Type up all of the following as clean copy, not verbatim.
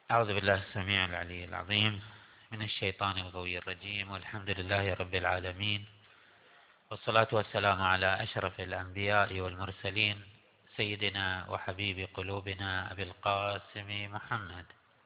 أعوذ بالله السميع العلي العظيم من الشيطان الغوي الرجيم، والحمد لله رب العالمين، والصلاة والسلام على أشرف الأنبياء والمرسلين، سيدنا وحبيب قلوبنا أبي القاسم محمد،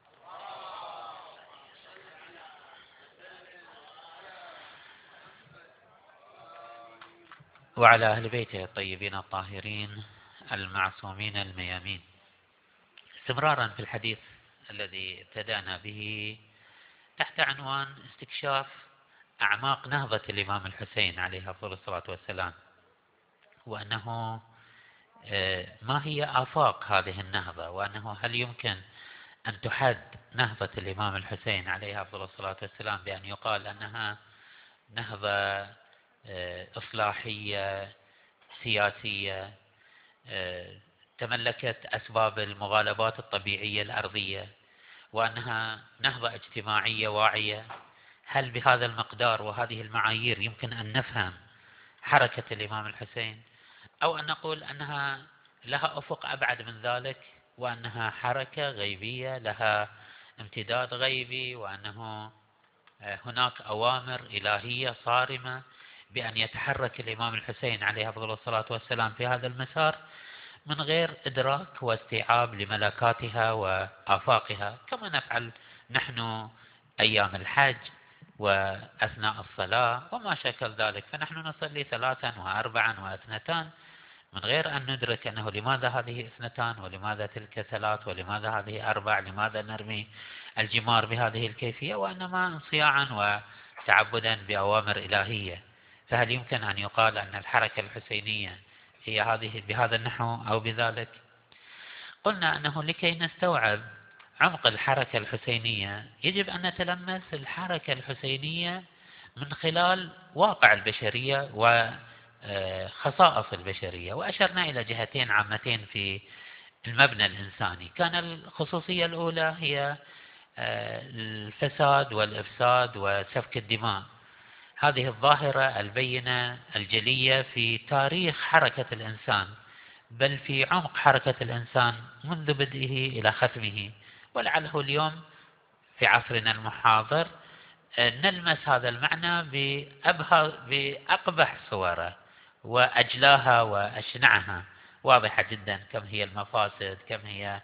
وعلى أهل بيته الطيبين الطاهرين المعصومين الميامين. استمرارا في الحديث الذي ابتدأنا به تحت عنوان استكشاف أعماق نهضة الإمام الحسين عليه أفضل الصلاة والسلام، وأنه ما هي آفاق هذه النهضة، وأنه هل يمكن أن تحد نهضة الإمام الحسين عليه أفضل الصلاة والسلام بأن يقال أنها نهضة إصلاحية سياسية تملكت أسباب المغالبات الطبيعية الأرضية، وأنها نهضة اجتماعية واعية؟ هل بهذا المقدار وهذه المعايير يمكن أن نفهم حركة الإمام الحسين، أو أن نقول أنها لها أفق أبعد من ذلك، وأنها حركة غيبية لها امتداد غيبي، وأنه هناك أوامر إلهية صارمة بأن يتحرك الإمام الحسين عليه أفضل الصلاة والسلام في هذا المسار من غير إدراك واستيعاب لملكاتها وآفاقها، كما نفعل نحن أيام الحج وأثناء الصلاة وما شكل ذلك. فنحن نصلي 3 و4 و2 من غير أن ندرك أنه لماذا هذه 2 ولماذا تلك 3 ولماذا هذه 4، لماذا نرمي الجمار بهذه الكيفية، وإنما انصياعا وتعبدا بأوامر إلهية. فهل يمكن أن يقال أن الحركة الحسينية هي هذه بهذا النحو أو بذلك؟ قلنا أنه لكي نستوعب عمق الحركة الحسينية يجب أن نتلمس الحركة الحسينية من خلال واقع البشرية وخصائص البشرية، وأشرنا إلى جهتين عامتين في المبنى الإنساني. كان الخصوصية الأولى هي الفساد والإفساد وسفك الدماء، هذه الظاهرة البينة الجلية في تاريخ حركة الإنسان، بل في عمق حركة الإنسان منذ بدئه إلى ختمه. ولعله اليوم في عصرنا المحاضر نلمس هذا المعنى بأقبح صوره وأجلاها وأشنعها، واضحة جدا كم هي المفاسد، كم هي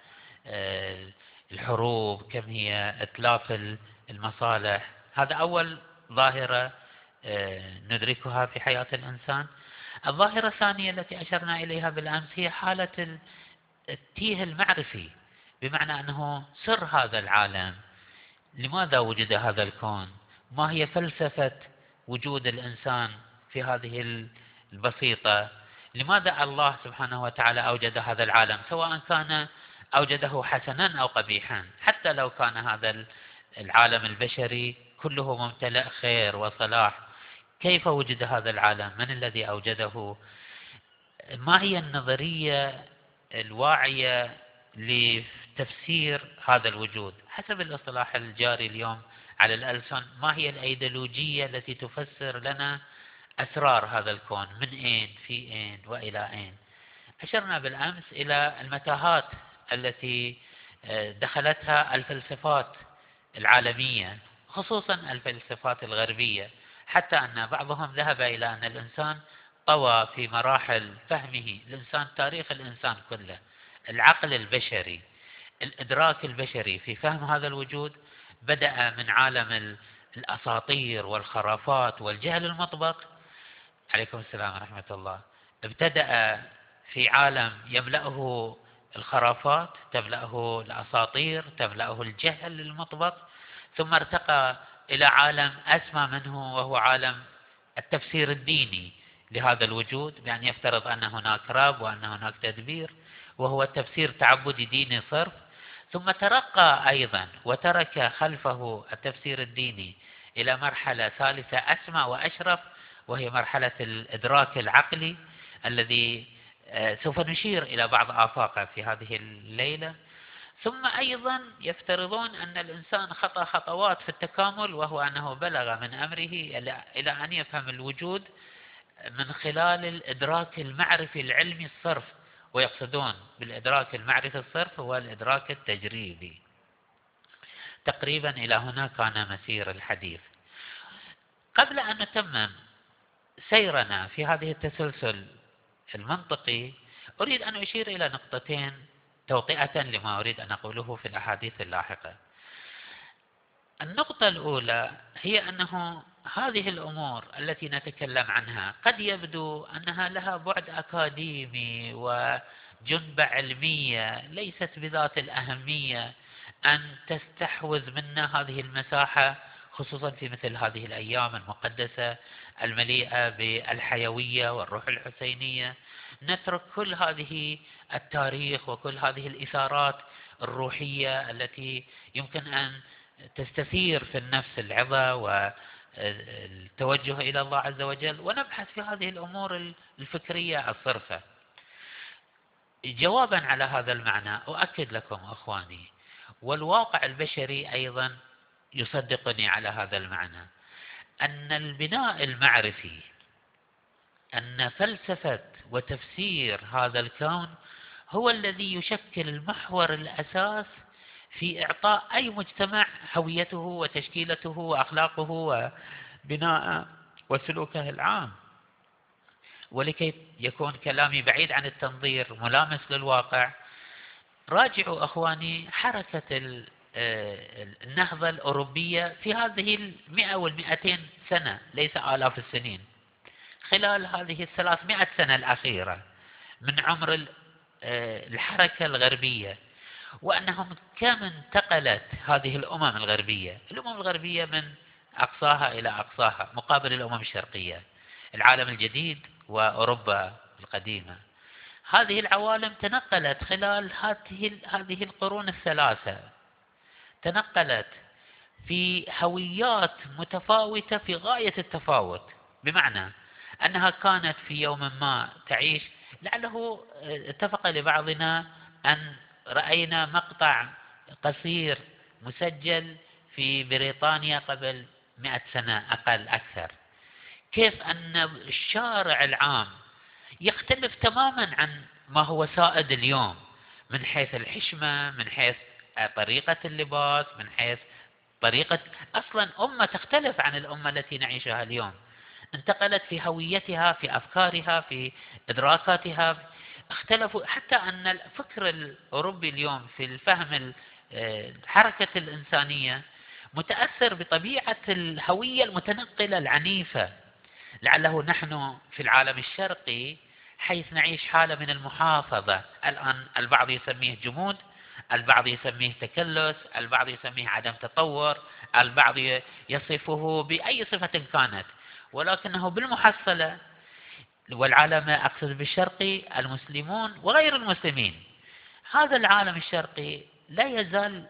الحروب، كم هي إتلاف المصالح. هذا أول ظاهرة ندركها في حياة الإنسان. الظاهرة الثانية التي أشرنا إليها بالأمس هي حالة التيه المعرفي، بمعنى أنه سر هذا العالم، لماذا وجد هذا الكون، ما هي فلسفة وجود الإنسان في هذه البسيطة، لماذا الله سبحانه وتعالى أوجد هذا العالم، سواء كان أوجده حسنا أو قبيحا. حتى لو كان هذا العالم البشري كله ممتلئ خير وصلاح، كيف وجد هذا العالم؟ من الذي أوجده؟ ما هي النظرية الواعية لتفسير هذا الوجود حسب الاصطلاح الجاري اليوم على الألسن؟ ما هي الأيديولوجية التي تفسر لنا أسرار هذا الكون، من أين في أين وإلى أين؟ أشرنا بالأمس إلى المتاهات التي دخلتها الفلسفات العالمية، خصوصا الفلسفات الغربية، حتى أن بعضهم ذهب إلى أن الإنسان طوى في مراحل فهمه الإنسان تاريخ الإنسان كله. العقل البشري، الإدراك البشري في فهم هذا الوجود بدأ من عالم الأساطير والخرافات والجهل المطبق. عليكم السلام ورحمة الله. ابتدأ في عالم يملأه الخرافات، تملأه الأساطير، تملأه الجهل المطبق، ثم ارتقى إلى عالم أسمى منه، وهو عالم التفسير الديني لهذا الوجود، بأن يفترض أن هناك رب وأن هناك تدبير، وهو تفسير تعبدي ديني صرف. ثم ترقى أيضا وترك خلفه التفسير الديني إلى مرحلة ثالثة أسمى وأشرف، وهي مرحلة الإدراك العقلي الذي سوف نشير إلى بعض آفاقه في هذه الليلة. ثم أيضا يفترضون أن الإنسان خطى خطوات في التكامل، وهو أنه بلغ من أمره إلى أن يفهم الوجود من خلال الإدراك المعرفي العلمي الصرف، ويقصدون بالإدراك المعرفي الصرف هو الإدراك التجريبي. تقريبا إلى هنا كان مسير الحديث. قبل أن نتمم سيرنا في هذه التسلسل المنطقي، أريد أن أشير إلى نقطتين توطئة لما أريد أن أقوله في الأحاديث اللاحقة. النقطة الأولى هي أنه هذه الأمور التي نتكلم عنها قد يبدو أنها لها بعد أكاديمي وجنبة علمية ليست بذات الأهمية أن تستحوذ منا هذه المساحة، خصوصا في مثل هذه الأيام المقدسة المليئة بالحيوية والروح الحسينية. نترك كل هذه التاريخ وكل هذه الإثارات الروحية التي يمكن أن تستثير في النفس العظة والتوجه إلى الله عز وجل، ونبحث في هذه الأمور الفكرية الصرفة. جوابا على هذا المعنى أؤكد لكم أخواني، والواقع البشري أيضا يصدقني على هذا المعنى، أن البناء المعرفي، أن فلسفة وتفسير هذا الكون هو الذي يشكل المحور الأساس في إعطاء أي مجتمع هويته وتشكيلته وأخلاقه وبناء وسلوكه العام. ولكي يكون كلامي بعيد عن التنظير ملامس للواقع، راجعوا أخواني حركة النهضة الأوروبية في هذه 100 و200 سنة، ليس آلاف السنين، خلال هذه 300 سنة الأخيرة من عمر الحركة الغربية، وأنهم كم انتقلت هذه الأمم الغربية من أقصاها إلى أقصاها مقابل الأمم الشرقية، العالم الجديد وأوروبا القديمة. هذه العوالم تنقلت خلال هذه القرون الثلاثة، تنقلت في هويات متفاوتة في غاية التفاوت، بمعنى أنها كانت في يوم ما تعيش، لعله اتفق لبعضنا أن رأينا مقطع قصير مسجل في بريطانيا قبل 100 سنة أقل أكثر، كيف أن الشارع العام يختلف تماما عن ما هو سائد اليوم، من حيث الحشمة، من حيث طريقة اللباس، من حيث طريقة أصلا أمة تختلف عن الأمة التي نعيشها اليوم. انتقلت في هويتها، في أفكارها، في إدراكاتها، اختلفوا. حتى أن الفكر الأوروبي اليوم في الفهم الحركة الإنسانية متأثر بطبيعة الهوية المتنقلة العنيفة. لعله نحن في العالم الشرقي حيث نعيش حالة من المحافظة، الآن البعض يسميه جمود، البعض يسميه تكلس، البعض يسميه عدم تطور، البعض يصفه بأي صفة كانت، ولكنه بالمحصلة، والعالم أقصد بالشرقي المسلمون وغير المسلمين، هذا العالم الشرقي لا يزال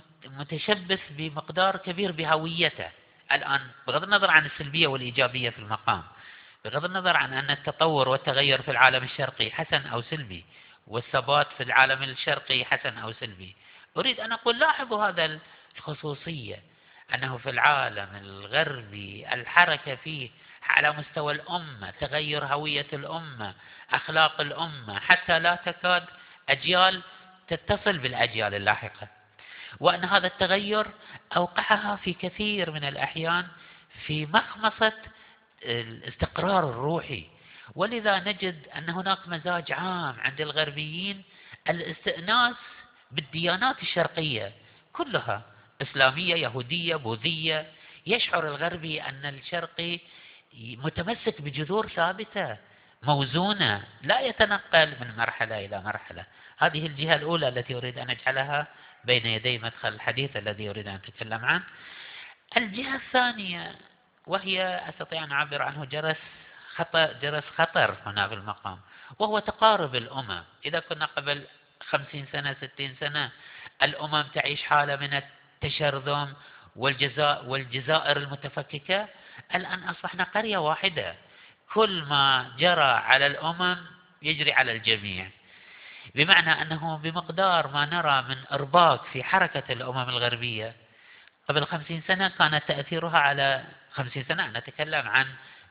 متشبث بمقدار كبير بهويته الآن، بغض النظر عن السلبية والإيجابية في المقام، بغض النظر عن أن التطور والتغير في العالم الشرقي حسن أو سلبي، والثبات في العالم الشرقي حسن أو سلبي. أريد أن أقول لاحظوا هذا الخصوصية، أنه في العالم الغربي الحركة فيه على مستوى الأمة، تغير هوية الأمة، أخلاق الأمة، حتى لا تكاد أجيال تتصل بالأجيال اللاحقة، وأن هذا التغير أوقعها في كثير من الأحيان في مخمصة الاستقرار الروحي. ولذا نجد أن هناك مزاج عام عند الغربيين الاستئناس بالديانات الشرقية كلها، إسلامية، يهودية، بوذية. يشعر الغربي أن الشرقي متمسك بجذور ثابتة موزونة، لا يتنقل من مرحلة إلى مرحلة. هذه الجهة الأولى التي أريد أن أجعلها بين يدي مدخل الحديث الذي أريد أن أتكلم عنه. الجهة الثانية، وهي أستطيع أن أعبر عنه جرس خطر هنا في المقام، وهو تقارب الأمم. إذا كنا قبل 50 سنة 60 سنة الأمم تعيش حالة من التشرذم والجزائر المتفككة، الآن أصبحنا قرية واحدة، كل ما جرى على الأمم يجري على الجميع، بمعنى أنه بمقدار ما نرى من إرباك في حركة الأمم الغربية قبل 50 سنة كانت تأثيرها على 50 سنة. نتكلم عن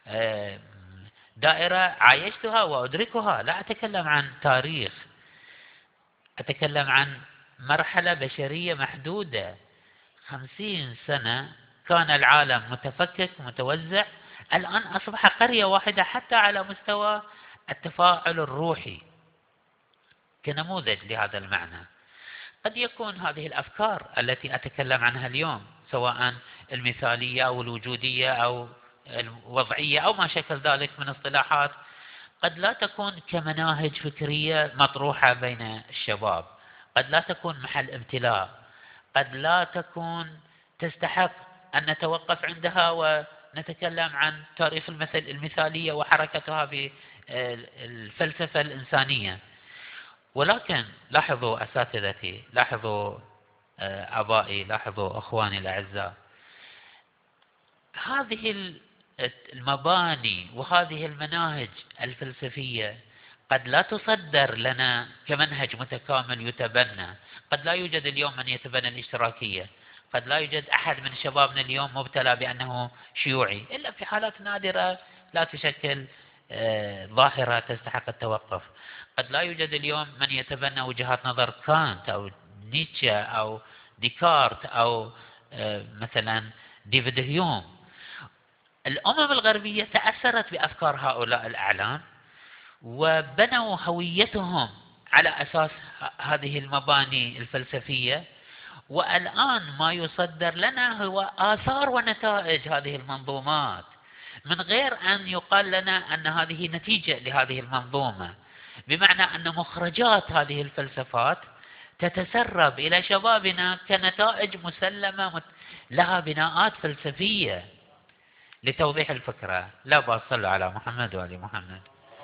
دائرة عايشتها وأدركها، لا أتكلم عن تاريخ، أتكلم عن مرحلة بشرية محدودة 50 سنة كان العالم متفكك متوزع، الآن أصبح قرية واحدة حتى على مستوى التفاعل الروحي كنموذج لهذا المعنى. قد يكون هذه الأفكار التي أتكلم عنها اليوم، سواء المثالية أو الوجودية أو الوضعية أو ما شكل ذلك من اصطلاحات، قد لا تكون كمناهج فكرية مطروحة بين الشباب، قد لا تكون محل امتلاء، قد لا تكون تستحق أن نتوقف عندها ونتكلم عن تاريخ المثالية وحركتها في الفلسفة الإنسانية. ولكن لاحظوا أساتذتي، لاحظوا آبائي، لاحظوا أخواني الأعزاء، هذه المباني وهذه المناهج الفلسفية قد لا تصدر لنا كمنهج متكامل يتبنى. قد لا يوجد اليوم من يتبنى الاشتراكية، قد لا يوجد أحد من شبابنا اليوم مبتلى بأنه شيوعي، إلا في حالات نادرة لا تشكل ظاهرة تستحق التوقف. قد لا يوجد اليوم من يتبنى وجهات نظر كانت أو نيتشه أو ديكارت أو مثلا ديفيد هيوم. الأمم الغربية تأثرت بأفكار هؤلاء الأعلام وبنوا هويتهم على أساس هذه المباني الفلسفية، والآن ما يصدر لنا هو آثار ونتائج هذه المنظومات، من غير أن يقال لنا أن هذه نتيجة لهذه المنظومة، بمعنى أن مخرجات هذه الفلسفات تتسرب إلى شبابنا كنتائج مسلمة لها بناءات فلسفية. لتوضيح الفكرة، لا بأس صلوا على محمد وآل محمد.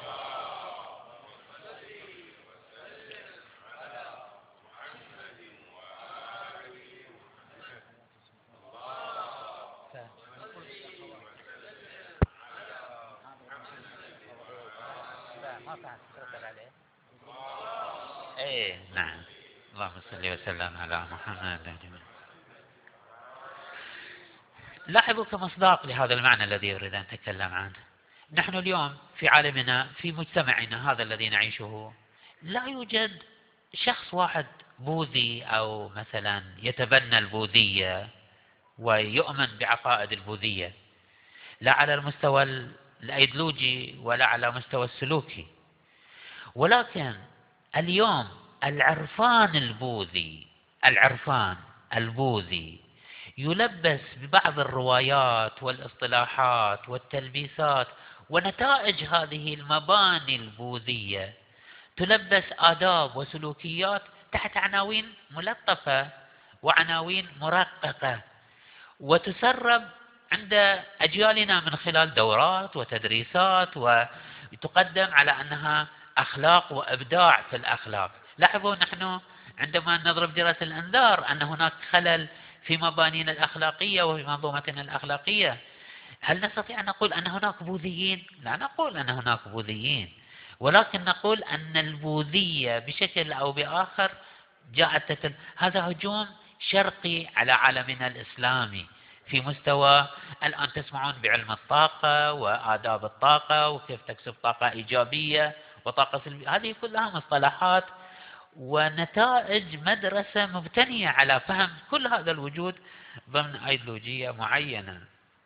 ايه نعم، اللهم صل وسلم على محمد. لاحظوا كمصداق لهذا المعنى الذي أريد أن أتكلم عنه، نحن اليوم في عالمنا في مجتمعنا هذا الذي نعيشه لا يوجد شخص واحد بوذي أو مثلا يتبنى البوذية ويؤمن بعقائد البوذية، لا على المستوى الأيديولوجي ولا على مستوى السلوكي. ولكن اليوم العرفان البوذي يلبس ببعض الروايات والاصطلاحات والتلبيسات ونتائج هذه المباني البوذية، تلبس آداب وسلوكيات تحت عناوين ملطفة وعناوين مرققة، وتسرب عند أجيالنا من خلال دورات وتدريسات، وتقدم على أنها أخلاق وإبداع في الأخلاق. لاحظوا نحن عندما نضرب جرس الإنذار أن هناك خلل في مبانينا الأخلاقية وفي منظومتنا الأخلاقية، هل نستطيع أن نقول أن هناك بوذيين؟ لا نقول أن هناك بوذيين، ولكن نقول أن البوذية بشكل أو بآخر جاءت هذا هجوم شرقي على عالمنا الإسلامي في مستوى. الآن تسمعون بعلم الطاقة وآداب الطاقة وكيف تكسب طاقة إيجابية وطاقة سلبية، هذه كلها مصطلحات ونتائج مدرسة مبتنية على فهم كل هذا الوجود ضمن أيديولوجية معينة.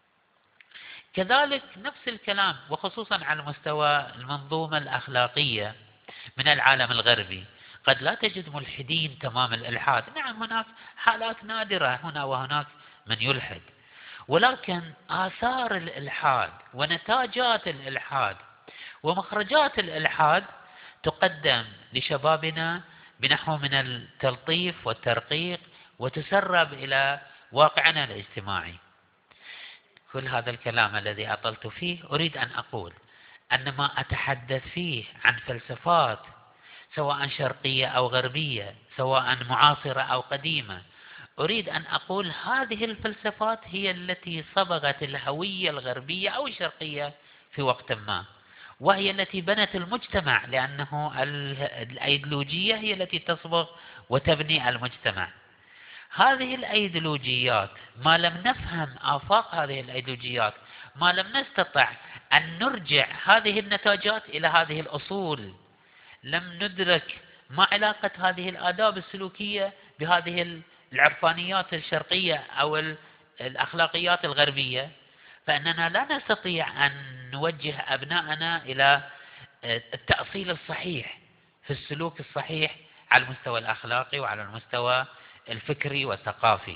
كذلك نفس الكلام وخصوصا على مستوى المنظومة الأخلاقية من العالم الغربي، قد لا تجد ملحدين تمام الإلحاد، نعم هناك حالات نادرة هنا وهناك من يلحد، ولكن آثار الإلحاد ونتاجات الإلحاد ومخرجات الإلحاد تقدم لشبابنا بنحو من التلطيف والترقيق وتسرب إلى واقعنا الاجتماعي. كل هذا الكلام الذي أطلت فيه أريد أن أقول أن ما أتحدث فيه عن فلسفات سواء شرقية أو غربية، سواء معاصرة أو قديمة، أريد أن أقول هذه الفلسفات هي التي صبغت الهوية الغربية أو الشرقية في وقت ما، وهي التي بنت المجتمع، لأنه الأيديولوجية هي التي تصبغ وتبني المجتمع. هذه الأيديولوجيات ما لم نفهم آفاق هذه الأيديولوجيات، ما لم نستطع أن نرجع هذه النتاجات إلى هذه الأصول، لم ندرك ما علاقة هذه الآداب السلوكية بهذه العرفانيات الشرقية أو الأخلاقيات الغربية، فإننا لا نستطيع أن نوجه أبناءنا إلى التأصيل الصحيح في السلوك الصحيح على المستوى الأخلاقي وعلى المستوى الفكري والثقافي.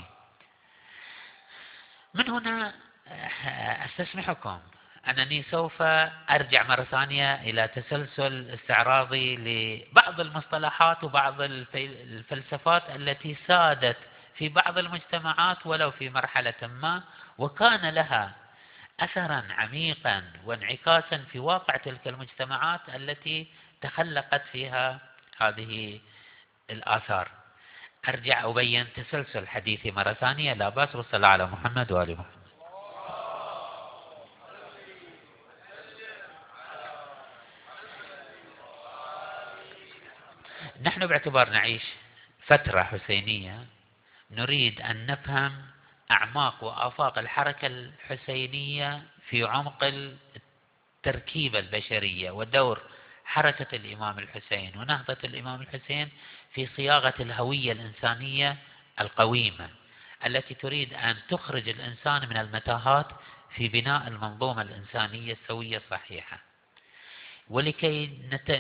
من هنا أستسمحكم أنني سوف أرجع مرة ثانية إلى تسلسل استعراضي لبعض المصطلحات وبعض الفلسفات التي سادت في بعض المجتمعات ولو في مرحلة ما، وكان لها أثرا عميقا وانعكاسا في واقع تلك المجتمعات التي تخلقت فيها هذه الآثار. أرجع أبين تسلسل حديثي مرة ثانية، لا بأس، والصلاة على محمد وآل محمد. نحن باعتبار نعيش فترة حسينية نريد أن نفهم أعماق وآفاق الحركة الحسينية في عمق التركيبة البشرية ودور حركة الإمام الحسين ونهضة الإمام الحسين في صياغة الهوية الإنسانية القويمة التي تريد أن تخرج الإنسان من المتاهات في بناء المنظومة الإنسانية السوية الصحيحة. ولكي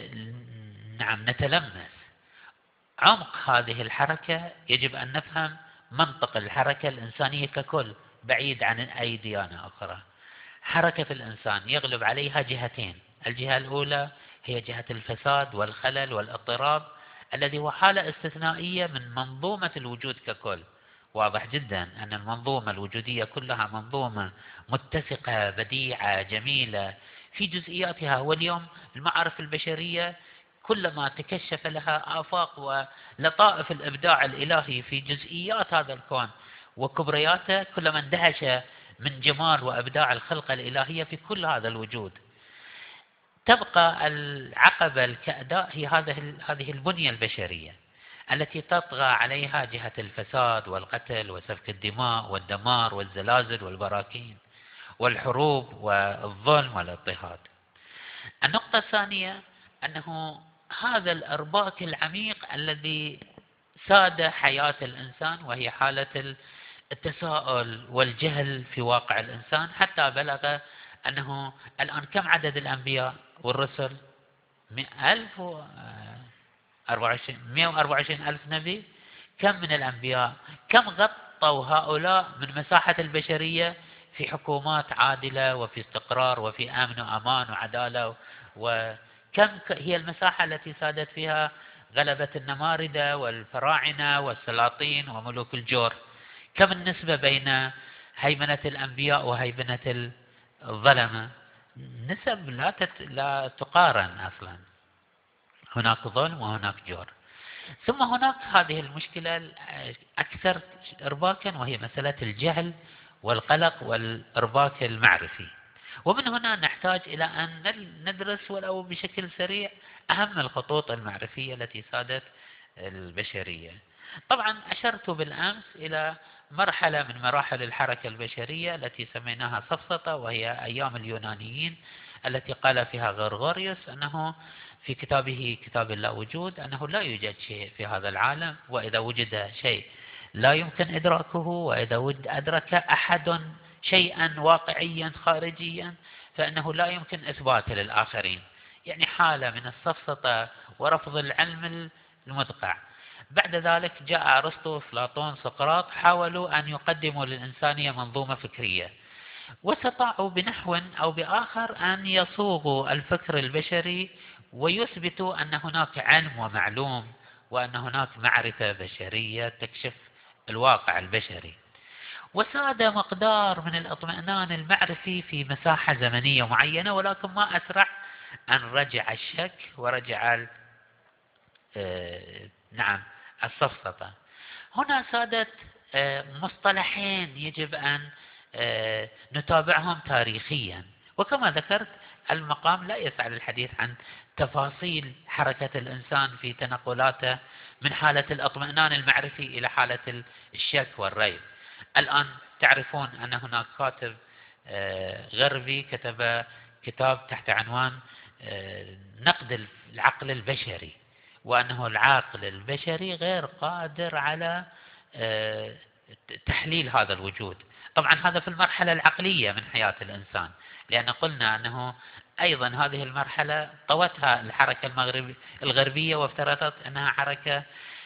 نتلمس عمق هذه الحركة يجب أن نفهم منطق الحركة الإنسانية ككل بعيد عن أي ديانة أخرى. حركة الإنسان يغلب عليها جهتين: الجهة الأولى هي جهة الفساد والخلل والاضطراب الذي هو حالة استثنائية من منظومة الوجود ككل. واضح جدا أن المنظومة الوجودية كلها منظومة متسقة بديعة جميلة في جزئياتها، واليوم المعارف البشرية كلما تكشف لها آفاق ولطائف الإبداع الإلهي في جزئيات هذا الكون وكبرياته، كلما اندهش من جمال وإبداع الخلقة الإلهية في كل هذا الوجود. تبقى العقبة الكأداء هي هذه البنية البشرية التي تطغى عليها جهة الفساد والقتل وسفك الدماء والدمار والزلازل والبراكين والحروب والظلم والاضطهاد. النقطة الثانية أنه هذا الإرباك العميق الذي ساد حياة الإنسان، وهي حالة التساؤل والجهل في واقع الإنسان، حتى بلغ أنه الآن كم عدد الأنبياء والرسل؟ 124 ألف نبي. كم من الأنبياء؟ كم غطوا هؤلاء من مساحة البشرية في حكومات عادلة وفي استقرار وفي أمن وأمان وعدالة؟ وكم هي المساحة التي سادت فيها غلبة النماردة والفراعنة والسلاطين وملوك الجور؟ كم النسبة بين هيمنة الأنبياء وهيمنة الظلمة؟ نسب لا تقارن أصلا. هناك ظلم وهناك جور. ثم هناك هذه المشكلة الأكثر إرباكا، وهي مسألة الجهل والقلق والإرباك المعرفي. ومن هنا نحتاج إلى أن ندرس ولو بشكل سريع أهم الخطوط المعرفية التي سادت البشرية. طبعا أشرت بالأمس إلى مرحلة من مراحل الحركة البشرية التي سميناها سفسطة، وهي أيام اليونانيين التي قال فيها غرغوريوس أنه في كتابه كتاب اللا وجود أنه لا يوجد شيء في هذا العالم، وإذا وجد شيء لا يمكن إدراكه، وإذا أدرك أحد شيئا واقعيا خارجيا فإنه لا يمكن إثباته للآخرين. يعني حالة من السفسطة ورفض العلم المدقع. بعد ذلك جاء أرسطو، أفلاطون، سقراط، حاولوا أن يقدموا للإنسانية منظومة فكرية، واستطاعوا بنحو أو بآخر أن يصوغوا الفكر البشري ويثبتوا أن هناك علم ومعلوم وأن هناك معرفة بشرية تكشف الواقع البشري. وساد مقدار من الاطمئنان المعرفي في مساحة زمنية معينة، ولكن ما أسرع أن رجع الشك ورجع السفسطة. هنا سادت مصطلحين يجب أن نتابعهم تاريخيا. وكما ذكرت المقام لا يسع للحديث عن تفاصيل حركة الإنسان في تنقلاته من حالة الاطمئنان المعرفي إلى حالة الشك والريب. الآن تعرفون أن هناك كاتب غربي كتب كتاب تحت عنوان نقد العقل البشري، وأنه العقل البشري غير قادر على تحليل هذا الوجود. طبعا هذا في المرحلة العقلية من حياة الإنسان، لأن قلنا أنه أيضا هذه المرحلة طوتها الحركة الغربية، وافترضت أنها حركة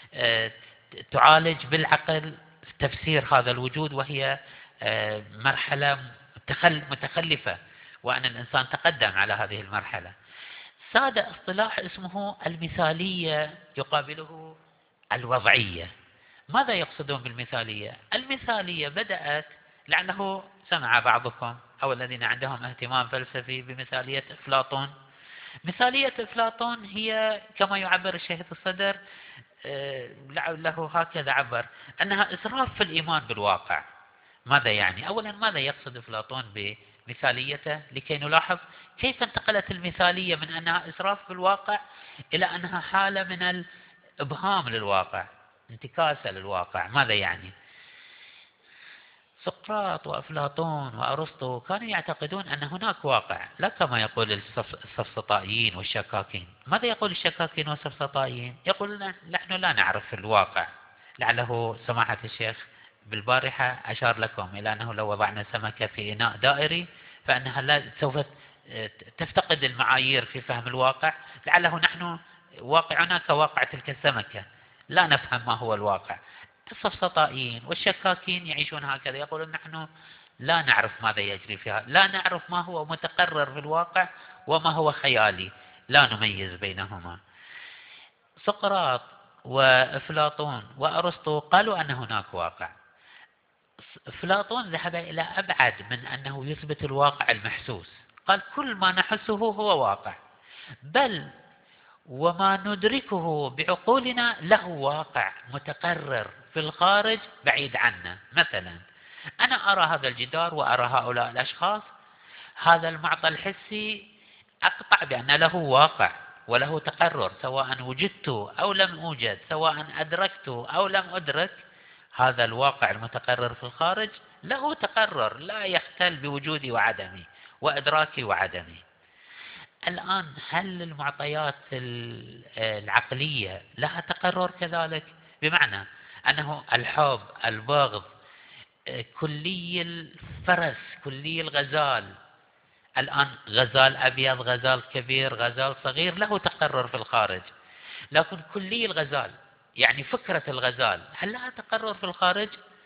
تعالج بالعقل تفسير هذا الوجود، وهي مرحلة متخلفة، وأن الإنسان تقدم على هذه المرحلة. ساد اصطلاح اسمه المثالية يقابله الوضعية. ماذا يقصدون بالمثالية؟ المثالية بدأت، لعله سمع بعضكم أو الذين عندهم اهتمام فلسفي بمثالية أفلاطون. مثالية أفلاطون هي كما يعبر الشيخ الصدر، لعله هكذا عبر، أنها إسراف في الإيمان بالواقع. ماذا يعني؟ أولا ماذا يقصد أفلاطون بمثاليته، لكي نلاحظ كيف انتقلت المثالية من أنها إسراف بالواقع إلى أنها حالة من الإبهام للواقع، انتكاسة للواقع. ماذا يعني؟ سقراط وأفلاطون وأرسطو كانوا يعتقدون أن هناك واقع، لا كما يقول السفسطائيين والشكاكين. ماذا يقول الشكاكين والسفسطائيين؟ يقول نحن لا نعرف الواقع. لعله سماحة الشيخ بالبارحة أشار لكم إلى أنه لو وضعنا سمكة في إناء دائري فإنها لا سوف تفتقد المعايير في فهم الواقع. لعله نحن واقعنا كواقع تلك السمكة، لا نفهم ما هو الواقع. السفسطائيين والشكاكين يعيشون هكذا، يقولون نحن لا نعرف ماذا يجري فيها، لا نعرف ما هو متقرر في الواقع وما هو خيالي، لا نميز بينهما. سقراط وأفلاطون وأرسطو قالوا أن هناك واقع. أفلاطون ذهب إلى أبعد من أنه يثبت الواقع المحسوس، قال كل ما نحسه هو واقع، بل وما ندركه بعقولنا له واقع متقرر في الخارج بعيد عنا. مثلا أنا أرى هذا الجدار وأرى هؤلاء الأشخاص، هذا المعطى الحسي أقطع بأن له واقع وله تقرر، سواء وجدت أو لم أوجد، سواء أدركت أو لم أدرك، هذا الواقع المتقرر في الخارج له تقرر لا يختل بوجودي وعدمي وإدراكي وعدمي. الآن هل المعطيات العقلية لها تقرر كذلك؟ بمعنى أنه الحب، البغض، كلي الفرس، كلي الغزال، الآن غزال أبيض، غزال كبير، غزال صغير، له تقرر في الخارج، لكن كلي الغزال يعني فكرة الغزال هل لها تقرر في الخارج؟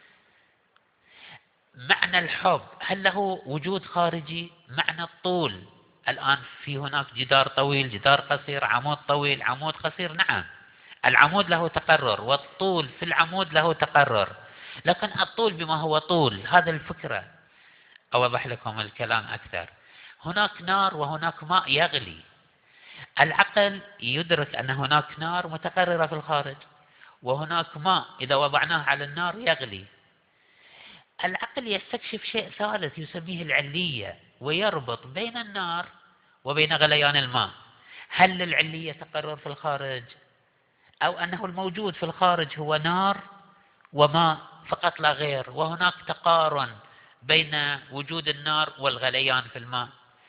معنى الحب هل له وجود خارجي؟ معنى الطول، الآن في هناك جدار طويل، جدار قصير، عمود طويل، عمود قصير، نعم العمود له تقرر والطول في العمود له تقرر، لكن الطول بما هو طول هذا الفكرة. أوضح لكم الكلام أكثر، هناك نار وهناك ماء يغلي، العقل يدرك أن هناك نار متقررة في الخارج وهناك ماء إذا وضعناه على النار يغلي. العقل يستكشف شيء ثالث يسميه العلية، ويربط بين النار وبين غليان الماء. هل العلية تقرر في الخارج، أو أنه الموجود في الخارج هو نار وماء فقط لا غير، وهناك تقارن بين وجود النار والغليان في الماء؟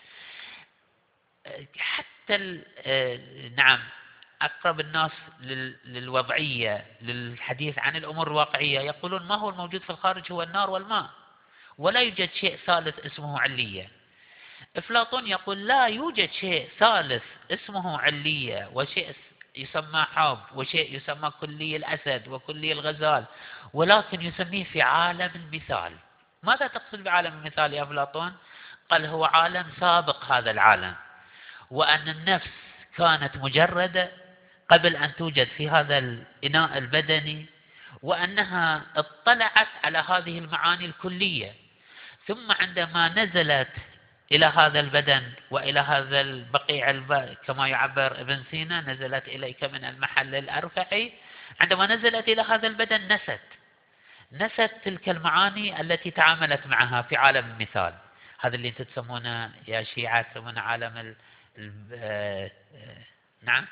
حتى نعم أقرب الناس للوضعية للحديث عن الأمور الواقعية يقولون ما هو الموجود في الخارج هو النار والماء، ولا يوجد شيء ثالث اسمه علية. أفلاطون يقول لا يوجد شيء ثالث اسمه علية، وشيء يسمى حب، وشيء يسمى كلي الأسد وكلي الغزال، ولكن يسميه في عالم المثال. ماذا تقصد بعالم المثال يا أفلاطون؟ قال هو عالم سابق هذا العالم، وأن النفس كانت مجردة قبل أن توجد في هذا الإناء البدني، وأنها اطلعت على هذه المعاني الكلية، ثم عندما نزلت إلى هذا البدن وإلى هذا البقيع كما يعبر ابن سينا، نزلت إليك من المحل الأرفع، عندما نزلت إلى هذا البدن نست تلك المعاني التي تعاملت معها في عالم المثال. هذا اللي تسمونه يا شيعة تسمونه عالم نعم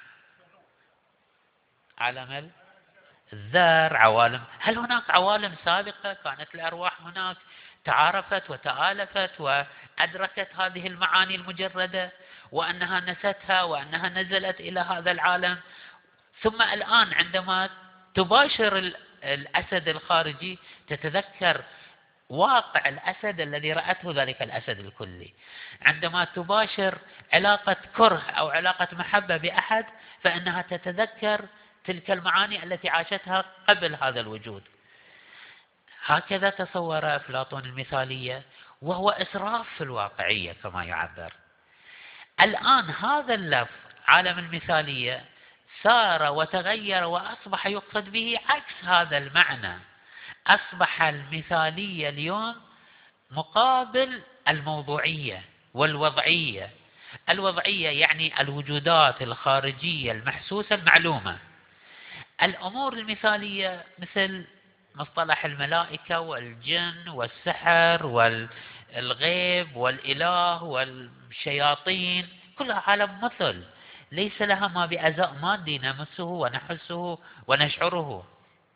عالم الذر، عوالم. هل هناك عوالم سابقة كانت الأرواح هناك تعارفت وتآلفت وأدركت هذه المعاني المجردة وأنها نستها وأنها نزلت إلى هذا العالم، ثم الآن عندما تباشر الأسد الخارجي تتذكر واقع الأسد الذي رأته ذلك الأسد الكلي. عندما تباشر علاقة كره أو علاقة محبة بأحد فإنها تتذكر تلك المعاني التي عاشتها قبل هذا الوجود. هكذا تصور أفلاطون المثالية، وهو إسراف في الواقعية كما يعبر. الآن هذا اللفظ عالم المثالية سار وتغير وأصبح يقصد به عكس هذا المعنى. أصبح المثالية اليوم مقابل الموضوعية والوضعية. الوضعية يعني الوجودات الخارجية المحسوسة المعلومة. الأمور المثالية مثل مصطلح الملائكة والجن والسحر والغيب والإله والشياطين، كلها عالم مثل ليس لها ما بأزاء مادي نمسه ونحسه ونشعره.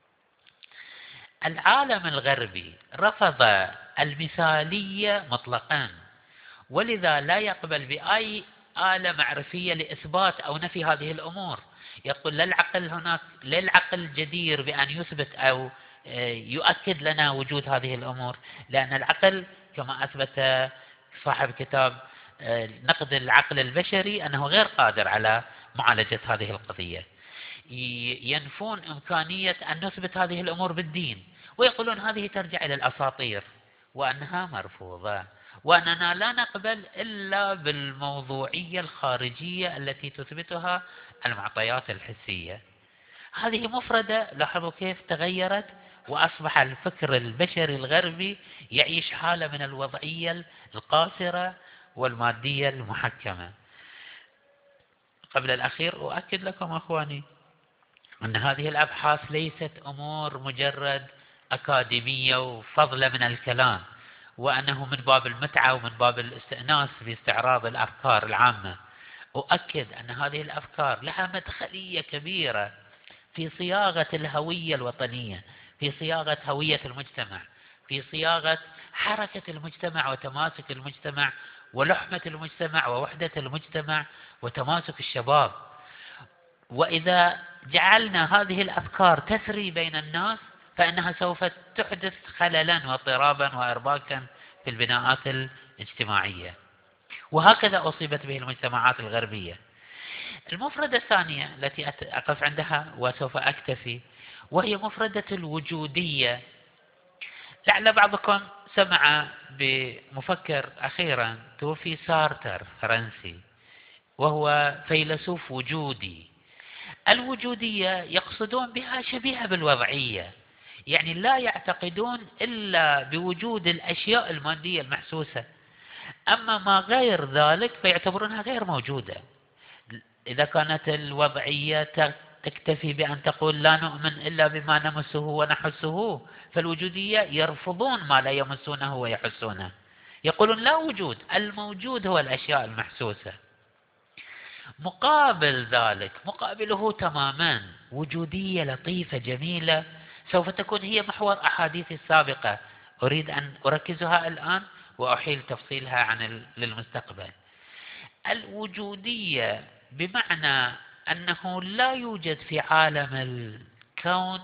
العالم الغربي رفض المثالية مطلقا، ولذا لا يقبل بأي آلة معرفية لإثبات أو نفي هذه الأمور. يقول لا العقل جدير بأن يثبت أو يؤكد لنا وجود هذه الأمور، لأن العقل كما أثبت صاحب كتاب نقد العقل البشري أنه غير قادر على معالجة هذه القضية. ينفون إمكانية أن نثبت هذه الأمور بالدين، ويقولون هذه ترجع إلى الأساطير وأنها مرفوضة، وأننا لا نقبل إلا بالموضوعية الخارجية التي تثبتها المعطيات الحسية. هذه مفردة، لاحظوا كيف تغيرت، وأصبح الفكر البشري الغربي يعيش حالة من الوضعية القاصرة والمادية المحكمة. قبل الأخير أؤكد لكم أخواني أن هذه الأبحاث ليست أمور مجرد أكاديمية وفضلة من الكلام، وأنه من باب المتعة ومن باب الاستئناس في استعراض الأفكار العامة. أؤكد أن هذه الأفكار لها مدخلية كبيرة في صياغة الهوية الوطنية، في صياغة هوية المجتمع، في صياغة حركة المجتمع وتماسك المجتمع ولحمة المجتمع ووحدة المجتمع وتماسك الشباب. وإذا جعلنا هذه الأفكار تسري بين الناس فإنها سوف تحدث خللا واضطرابا وإرباكا في البناءات الاجتماعية، وهكذا أصيبت به المجتمعات الغربية. المفردة الثانية التي أقف عندها وسوف أكتفي وهي مفردة الوجودية. لعل بعضكم سمع بمفكر أخيرا توفي سارتر فرنسي، وهو فيلسوف وجودي. الوجودية يقصدون بها شبيهة بالوضعية، يعني لا يعتقدون إلا بوجود الأشياء المادية المحسوسة، أما ما غير ذلك فيعتبرونها غير موجودة. إذا كانت الوضعية تكتفي بأن تقول لا نؤمن إلا بما نمسه ونحسه، فالوجودية يرفضون ما لا يمسونه ويحسونه، يقولون لا وجود، الموجود هو الأشياء المحسوسة. مقابل ذلك، مقابله تماما، وجودية لطيفة جميلة سوف تكون هي محور أحاديثي السابقة، أريد أن أركزها الآن وأحيل تفصيلها للمستقبل. الوجودية بمعنى أنه لا يوجد في عالم الكون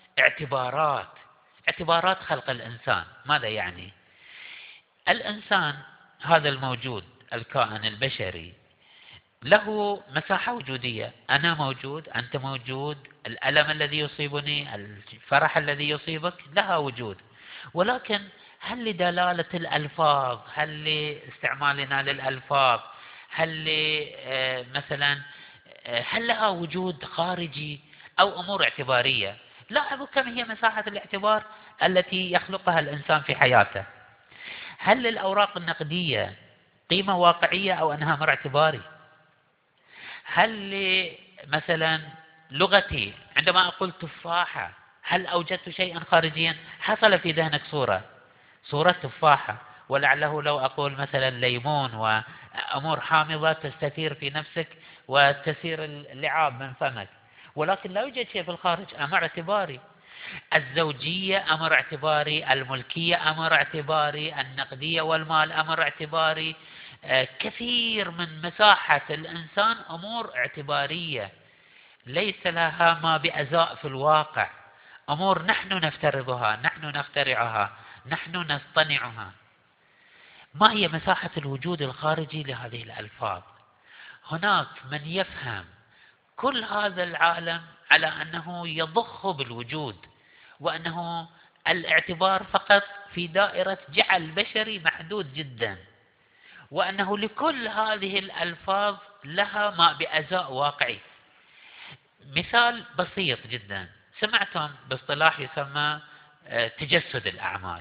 اعتبارات خلق الإنسان. ماذا يعني؟ الإنسان هذا الموجود الكائن البشري له مساحة وجودية، أنا موجود، أنت موجود، الألم الذي يصيبني، الفرح الذي يصيبك، لها وجود. ولكن هل لدلالة الألفاظ، هل لاستعمالنا للألفاظ، مثلا هل لها وجود خارجي أو أمور اعتبارية؟ لاحظوا كم هي مساحة الاعتبار التي يخلقها الإنسان في حياته. هل للأوراق النقدية قيمة واقعية أو أنها أمر اعتباري؟ هل مثلا لغتي عندما أقول تفاحة، هل أوجدت شيئا خارجيا؟ حصل في ذهنك صورة تفاحة، ولعله لو أقول مثلا ليمون وأمور حامضة تستثير في نفسك وتسير اللعاب من فمك، ولكن لا يوجد شيء في الخارج، أمر اعتباري. الزوجية أمر اعتباري، الملكية أمر اعتباري، النقدية والمال أمر اعتباري، كثير من مساحة الإنسان أمور اعتبارية ليس لها ما بأزاء في الواقع. أمور نحن نفترضها، نحن نخترعها، نحن نصطنعها. ما هي مساحة الوجود الخارجي لهذه الألفاظ؟ هناك من يفهم كل هذا العالم على أنه يضخ بالوجود، وأنه الاعتبار فقط في دائرة جعل بشري محدود جدا، وأنه لكل هذه الألفاظ لها ما بأزاء واقعي. مثال بسيط جدا، سمعتم باصطلاح يسمى تجسد الأعمال.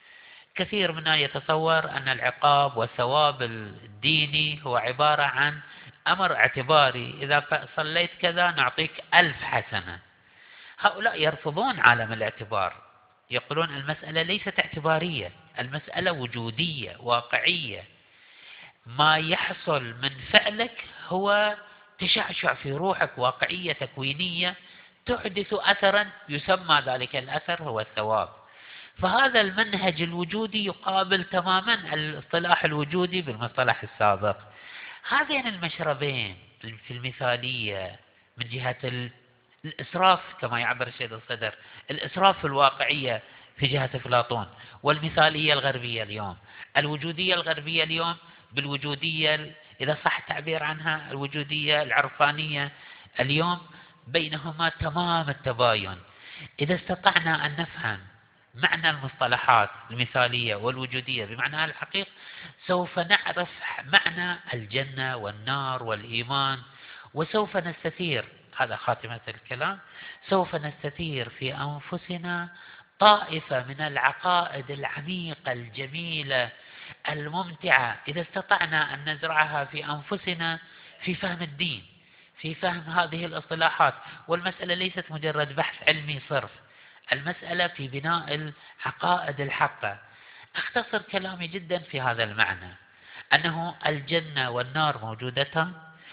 كثير منا يتصور أن العقاب والثواب الديني هو عبارة عن أمر اعتباري، إذا صليت كذا نعطيك 1000 حسنة. هؤلاء يرفضون عالم الاعتبار، يقولون المسألة ليست اعتبارية، المسألة وجودية واقعية. ما يحصل من فعلك هو تشعشع في روحك، واقعية تكوينية تحدث أثرا، يسمى ذلك الأثر هو الثواب. فهذا المنهج الوجودي يقابل تماما الاصطلاح الوجودي بالمصطلح السابق. هذين المشربين في المثالية من جهة الإسراف كما يعبر السيد الصدر، الإسراف في الواقعية في جهة أفلاطون، والمثالية الغربية اليوم، الوجودية الغربية اليوم بالوجودية إذا صح التعبير عنها الوجودية العرفانية اليوم، بينهما تمام التباين. إذا استطعنا أن نفهم معنى المصطلحات المثالية والوجودية بمعناها الحقيقي، سوف نعرف معنى الجنة والنار والإيمان، وسوف نستثير، هذا خاتمة الكلام، سوف نستثير في أنفسنا طائفة من العقائد العميقة الجميلة الممتعة، إذا استطعنا أن نزرعها في أنفسنا في فهم الدين، في فهم هذه الاصطلاحات. والمسألة ليست مجرد بحث علمي صرف، المسألة في بناء العقائد الحقة. أختصر كلامي جدا في هذا المعنى، أنه الجنة والنار موجودتان،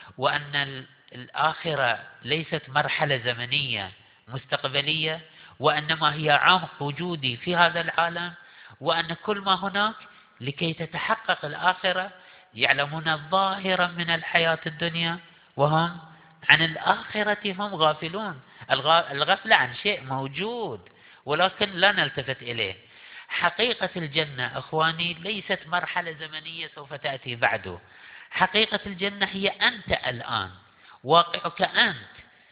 وأن الآخرة ليست مرحلة زمنية مستقبلية، وإنما هي عمق وجودي في هذا العالم، وأن كل ما هناك لكي تتحقق الآخرة يعلمون ظاهرا من الحياة الدنيا وهم عن الآخرة هم غافلون. الغفلة عن شيء موجود ولكن لا نلتفت إليه. حقيقة الجنة أخواني ليست مرحلة زمنية سوف تأتي بعده، حقيقة الجنة هي أنت الآن، واقعك أنت،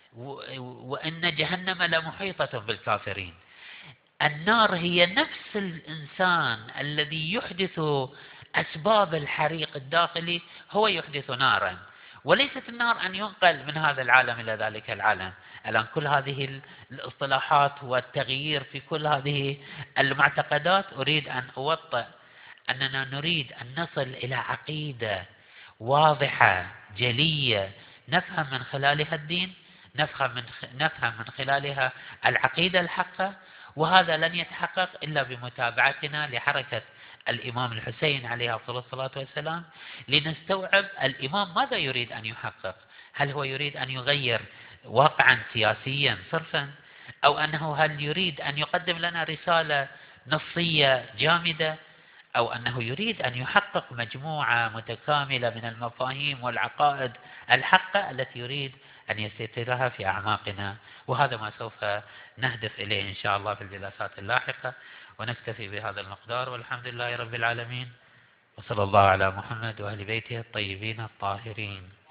وإن جهنم لمحيطة بالكافرين. النار هي نفس الإنسان الذي يحدث أسباب الحريق الداخلي، هو يحدث نارا، وليست النار أن ينقل من هذا العالم إلى ذلك العالم. الآن كل هذه الاصطلاحات والتغيير في كل هذه المعتقدات أريد أن أوطئ أننا نريد أن نصل إلى عقيدة واضحة جلية نفهم من خلالها الدين، نفهم من خلالها العقيدة الحقة. وهذا لن يتحقق إلا بمتابعتنا لحركة الإمام الحسين عليه أفضل الصلاة والسلام، لنستوعب الإمام ماذا يريد أن يحقق. هل هو يريد أن يغير واقعا سياسيا صرفا، أو أنه هل يريد أن يقدم لنا رسالة نصية جامدة، أو أنه يريد أن يحقق مجموعة متكاملة من المفاهيم والعقائد الحقة التي يريد أن يستثيرها في أعماقنا. وهذا ما سوف نهدف إليه إن شاء الله في الجلسات اللاحقة. ونكتفي بهذا المقدار، والحمد لله رب العالمين، وصلى الله على محمد وآل بيته الطيبين الطاهرين.